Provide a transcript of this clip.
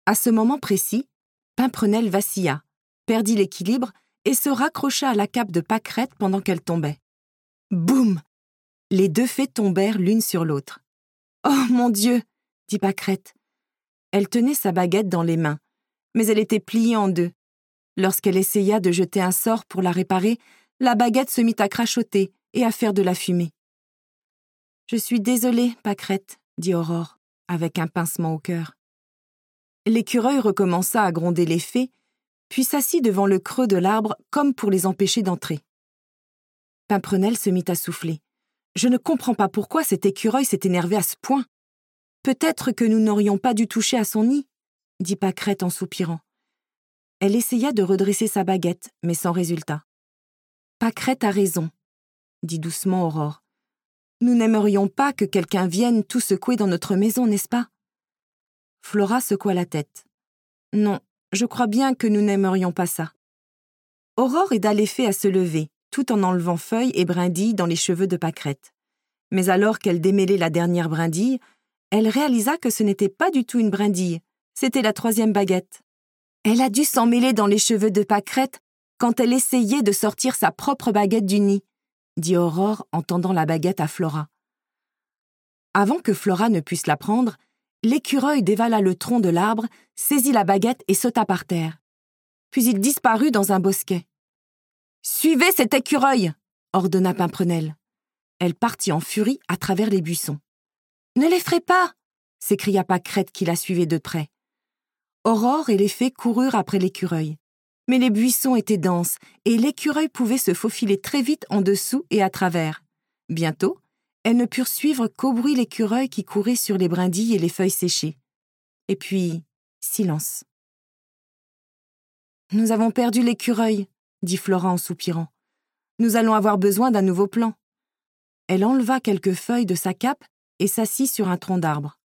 À ce moment précis, Pimprenelle vacilla, perdit l'équilibre et se raccrocha à la cape de Pâquerette pendant qu'elle tombait. Boum! Les deux fées tombèrent l'une sur l'autre. « Oh, mon Dieu !» dit Pâquerette. Elle tenait sa baguette dans les mains, mais elle était pliée en deux. Lorsqu'elle essaya de jeter un sort pour la réparer, la baguette se mit à crachoter et à faire de la fumée. « Je suis désolée, Pâquerette, » dit Aurore, avec un pincement au cœur. L'écureuil recommença à gronder les fées, puis s'assit devant le creux de l'arbre comme pour les empêcher d'entrer. Pimprenelle se mit à souffler. « Je ne comprends pas pourquoi cet écureuil s'est énervé à ce point. Peut-être que nous n'aurions pas dû toucher à son nid, » dit Pâquerette en soupirant. Elle essaya de redresser sa baguette, mais sans résultat. « Pâquerette a raison, » dit doucement Aurore. « Nous n'aimerions pas que quelqu'un vienne tout secouer dans notre maison, n'est-ce pas ?» Flora secoua la tête. « Non, je crois bien que nous n'aimerions pas ça. » Aurore aida les fées à se lever, tout en enlevant feuilles et brindilles dans les cheveux de Pâquerette. Mais alors qu'elle démêlait la dernière brindille, elle réalisa que ce n'était pas du tout une brindille, c'était la troisième baguette. Elle a dû s'en mêler dans les cheveux de Pâquerette quand elle essayait de sortir sa propre baguette du nid, dit Aurore en tendant la baguette à Flora. Avant que Flora ne puisse la prendre, l'écureuil dévala le tronc de l'arbre, saisit la baguette et sauta par terre. Puis il disparut dans un bosquet. « Suivez cet écureuil !» ordonna Pimprenelle. Elle partit en furie à travers les buissons. « Ne l'effraie pas !» s'écria Pâquerette qui la suivait de près. Aurore et les fées coururent après l'écureuil. Mais les buissons étaient denses et l'écureuil pouvait se faufiler très vite en dessous et à travers. Bientôt, elles ne purent suivre qu'au bruit l'écureuil qui courait sur les brindilles et les feuilles séchées. Et puis, silence. « Nous avons perdu l'écureuil, » dit Flora en soupirant. « Nous allons avoir besoin d'un nouveau plan. » Elle enleva quelques feuilles de sa cape et s'assit sur un tronc d'arbre.